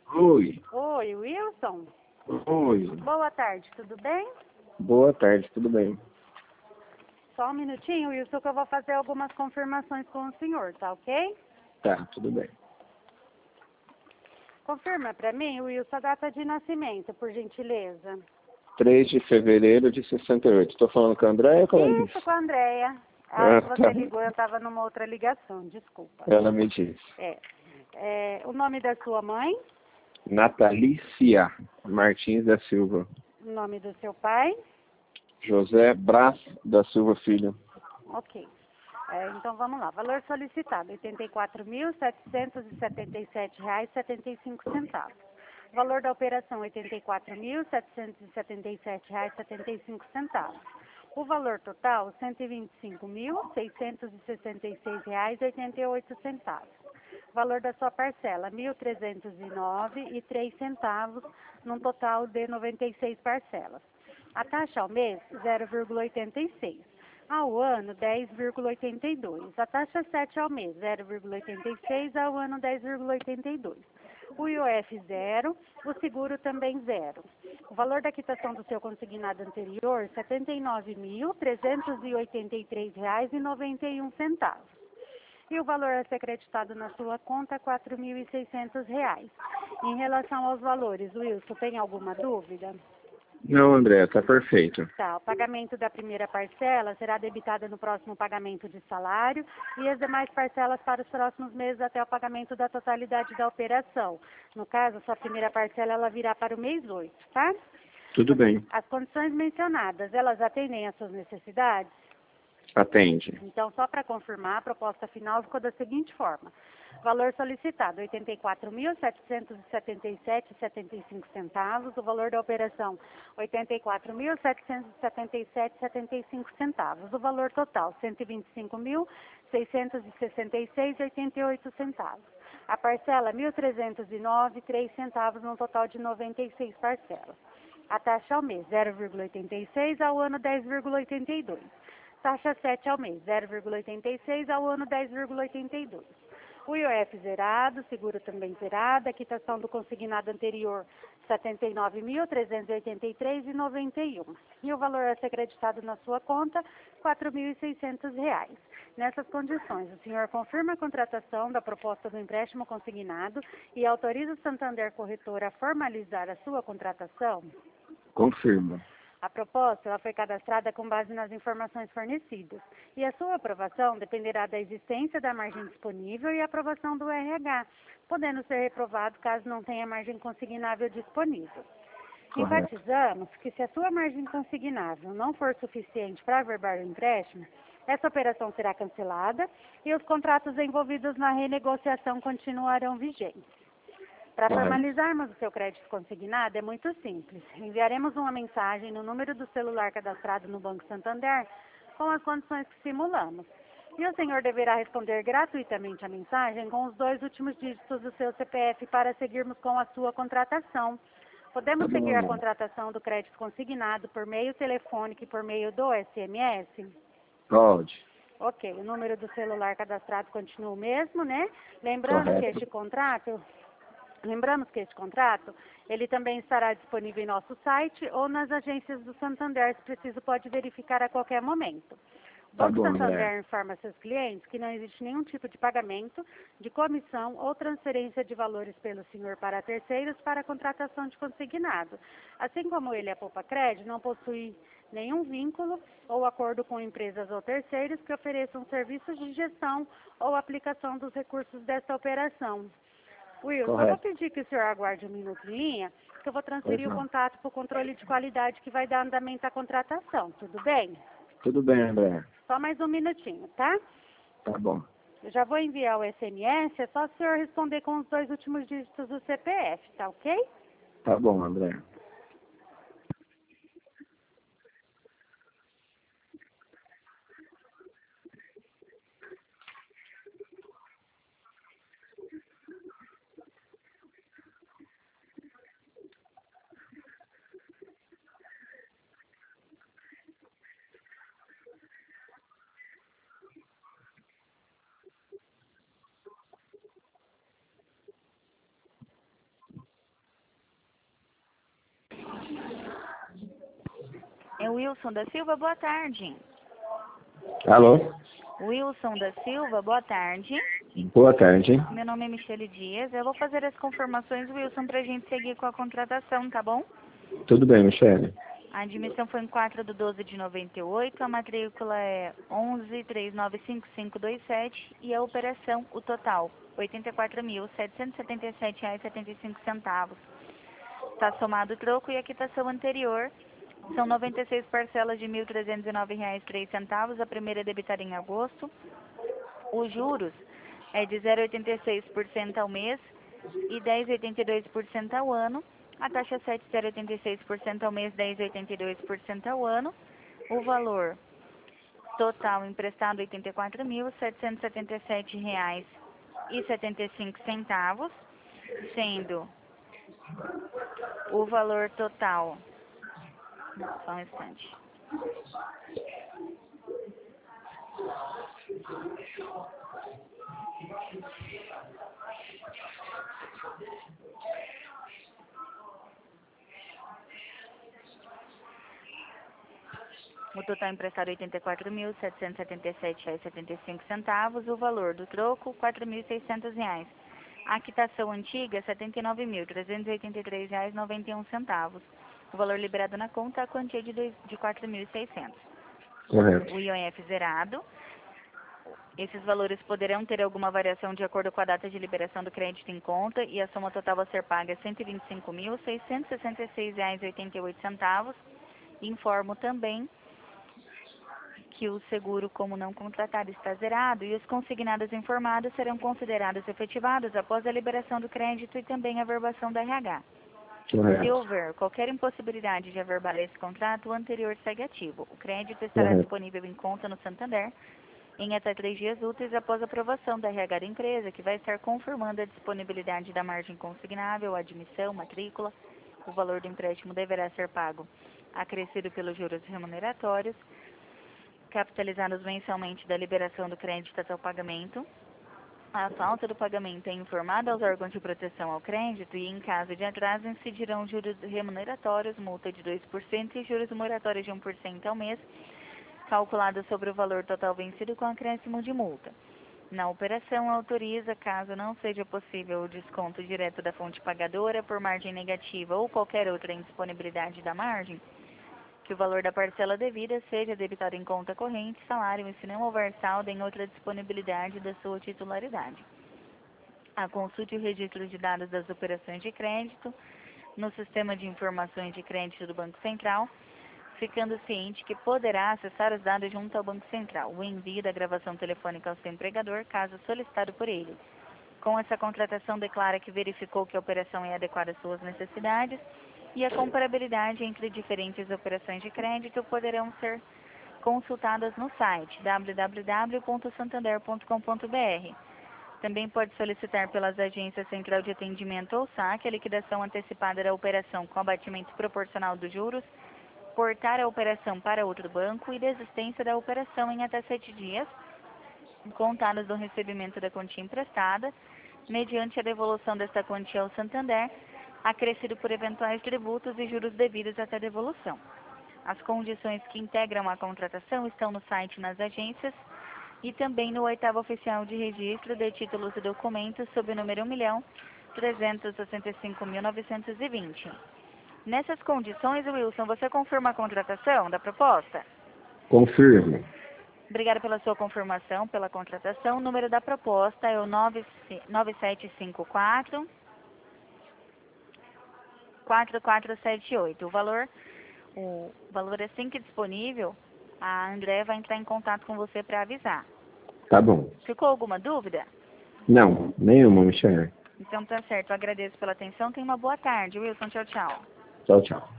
Oi, Oi, Wilson. oi. Boa tarde, tudo bem? Boa tarde, tudo bem? Só um minutinho, Wilson, que eu vou fazer algumas confirmações com o senhor, tá ok? Tá, tudo bem. Confirma pra mim, Wilson, a data de nascimento, por gentileza. 3 de fevereiro de 68. Estou falando com a Andréia ou com a Alice? Isso, com a Andréia. A Ah, que tá. você ligou, eu estava numa outra ligação, desculpa. Ela me disse. O nome da sua mãe, Natalícia Martins da Silva. o nome do seu pai, José Brás da Silva Filho. ok. Então vamos lá, valor solicitado, R$ 84.777,75. Valor da operação, R$ 84.777,75. O valor total, R$ 125.666,88. Valor da sua parcela, R$ 1.309,03, num total de 96 parcelas. A taxa ao mês, 0,86. Ao ano, 10,82. A taxa 7 ao mês, 0,86. Ao ano, 10,82. O IOF zero, o seguro também zero. O valor da quitação do seu consignado anterior, R$ 79.383,91. E o valor a ser creditado na sua conta, R$ 4.600. Em relação aos valores, Wilson, tem alguma dúvida? Não, André, tá perfeito. Tá, o pagamento da primeira parcela será debitado no próximo pagamento de salário e as demais parcelas para os próximos meses até o pagamento da totalidade da operação. No caso, sua primeira parcela ela virá para o mês 8, tá? Tudo bem. As condições mencionadas, elas atendem às suas necessidades? Atende. Então, só para confirmar, a proposta final ficou da seguinte forma. Valor solicitado, R$ 84.777,75. O valor da operação, R$ 84.777,75. O valor total, R$ 125.666,88. A parcela, R$ 1.309,03, num total de 96 parcelas. A taxa ao mês, 0,86. Ao ano, 10,82. Taxa 7 ao mês, 0,86. Ao ano, 10,82. O IOF zerado, seguro também zerado, a quitação do consignado anterior, R$ 79.383,91. E o valor a ser creditado na sua conta, R$ 4.600. Nessas condições, o senhor confirma a contratação da proposta do empréstimo consignado e autoriza o Santander Corretora a formalizar a sua contratação? Confirma. A proposta ela foi cadastrada com base nas informações fornecidas e a sua aprovação dependerá da existência da margem disponível e aprovação do RH, podendo ser reprovado caso não tenha margem consignável disponível. Correto. Enfatizamos que se a sua margem consignável não for suficiente para averbar o empréstimo, essa operação será cancelada e os contratos envolvidos na renegociação continuarão vigentes. Para formalizarmos o seu crédito consignado é muito simples. Enviaremos uma mensagem no número do celular cadastrado no Banco Santander com as condições que simulamos. E o senhor deverá responder gratuitamente a mensagem com os 2 últimos dígitos do seu CPF para seguirmos com a sua contratação. Podemos seguir a contratação do crédito consignado por meio telefônico e por meio do SMS? Pode. Ok, o número do celular cadastrado continua o mesmo, né? Lembrando que este contrato, ele também estará disponível em nosso site ou nas agências do Santander, se preciso pode verificar a qualquer momento. O Banco Santander informa seus clientes que não existe nenhum tipo de pagamento, de comissão ou transferência de valores pelo senhor para terceiros para a contratação de consignado. Assim como ele, a Poupa Crédito, não possui nenhum vínculo ou acordo com empresas ou terceiros que ofereçam serviços de gestão ou aplicação dos recursos desta operação. Wilson, eu vou pedir que o senhor aguarde um minuto em linha, que eu vou transferir o contato para o controle de qualidade que vai dar andamento à contratação, tudo bem? Tudo bem, André. Só mais um minutinho, tá? Tá bom. Eu já vou enviar o SMS, é só o senhor responder com os 2 últimos dígitos do CPF, tá ok? Tá bom, André. Wilson da Silva, boa tarde. Alô? Wilson da Silva, boa tarde. Boa tarde. Meu nome é Michele Dias. Eu vou fazer as confirmações, Wilson, para a gente seguir com a contratação, tá bom? Tudo bem, Michele? A admissão foi em 4/12/98, a matrícula é 11395527 e a operação, o total, R$ 84.777,75. Está somado o troco e a quitação anterior. São 96 parcelas de R$ 1.309,03. A primeira é debitada em agosto. Os juros é de 0,86% ao mês e 10,82% ao ano. A taxa 7, 0,86% ao mês, 10,82% ao ano. O valor total emprestado, R$ 84.777,75, sendo o valor total... Só um instante. O total emprestado R$ 84.777,75. O valor do troco, R$ 4.600. A quitação antiga, R$ 79.383,91. O valor liberado na conta, a quantia de R$ 4.600. Correto. O IOF zerado. Esses valores poderão ter alguma variação de acordo com a data de liberação do crédito em conta e a soma total a ser paga é R$ 125.666,88. Informo também que o seguro, como não contratado, está zerado e os consignados informados serão considerados efetivados após a liberação do crédito e também a averbação da RH. Se Correto. houver qualquer impossibilidade de averbar esse contrato, o anterior segue ativo. O crédito estará Correto. disponível em conta no Santander em até 3 dias úteis após a aprovação da RH da empresa, que vai estar confirmando a disponibilidade da margem consignável, a admissão, matrícula. O valor do empréstimo deverá ser pago acrescido pelos juros remuneratórios, capitalizados mensalmente da liberação do crédito até o pagamento. A falta do pagamento é informada aos órgãos de proteção ao crédito e, em caso de atraso, incidirão juros remuneratórios, multa de 2% e juros moratórios de 1% ao mês, calculado sobre o valor total vencido com acréscimo de multa. Na operação, autoriza, caso não seja possível o desconto direto da fonte pagadora por margem negativa ou qualquer outra indisponibilidade da margem, que o valor da parcela devida seja debitado em conta corrente, salário, e se não houver saldo em outra disponibilidade da sua titularidade. A consulte o registro de dados das operações de crédito no Sistema de Informações de Crédito do Banco Central, ficando ciente que poderá acessar os dados junto ao Banco Central. O envio da gravação telefônica ao seu empregador, caso solicitado por ele. Com essa contratação, declara que verificou que a operação é adequada às suas necessidades e a comparabilidade entre diferentes operações de crédito poderão ser consultadas no site www.santander.com.br. Também pode solicitar pelas agências Central de Atendimento ou SAC a liquidação antecipada da operação com abatimento proporcional dos juros, portar a operação para outro banco e desistência da operação em até 7 dias, contados do recebimento da quantia emprestada, mediante a devolução desta quantia ao Santander, acrescido por eventuais tributos e juros devidos até devolução. As condições que integram a contratação estão no site nas agências e também no 8º Oficial de Registro de Títulos e Documentos sob o número 1.365.920. Nessas condições, Wilson, você confirma a contratação da proposta? Confirmo. Obrigada pela sua confirmação, pela contratação. O número da proposta é o 9754 4478. O valor assim que disponível, a André vai entrar em contato com você para avisar. Tá bom. Ficou alguma dúvida? Não, nenhuma, Michele. Então tá certo. Eu agradeço pela atenção. Tenha uma boa tarde, Wilson. Tchau, tchau. Tchau, tchau.